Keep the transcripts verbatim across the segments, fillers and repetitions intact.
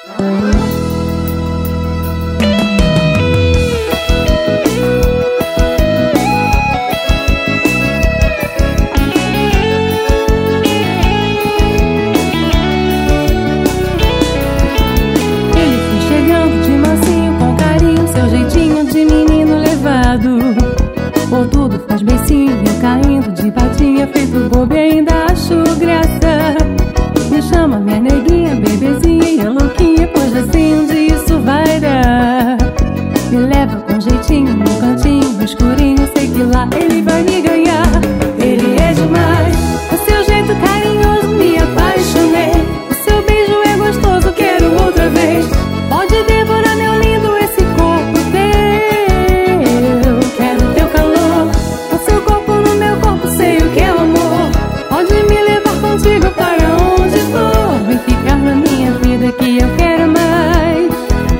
Por tudo faz beicinho, eu caindo de patinha, feito bobo e ainda acho graça. Me chama minha neguinha, bebezinha, louquinha, pois assim um dia isso vai dar. Me leva com jeitinho no cantinho, no escurinho, sei que lá ele vai me ganhar. Ele é demais, o seu jeito carinhoso me apaixonei. O seu beijo é gostoso, quero outra vez. Pode devorar meu lindo esse corpo teu. Quero teu calor, o seu corpo no meu corpo, sei o que é o amor. Pode me levar contigo para onde for. Vem ficar na minha vida que eu quero mais.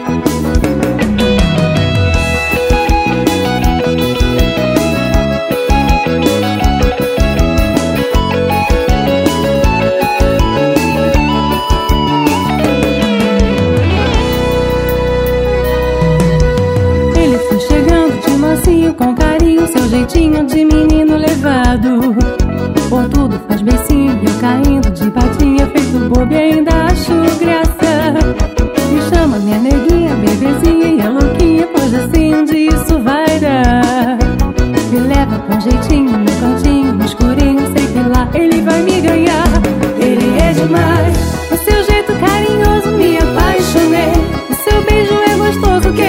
Com carinho, seu jeitinho de menino levado. Por tudo faz beicinho, eu caindo de patinha, feito bobo e ainda acho graça. Me chama minha neguinha, bebezinha, louquinha, pois assim um dia isso vai dar. Me leva com jeitinho no cantinho, no escurinho, sei que lá ele vai me ganhar. Ele é demais, o seu jeito carinhoso me apaixonei. O seu beijo é gostoso,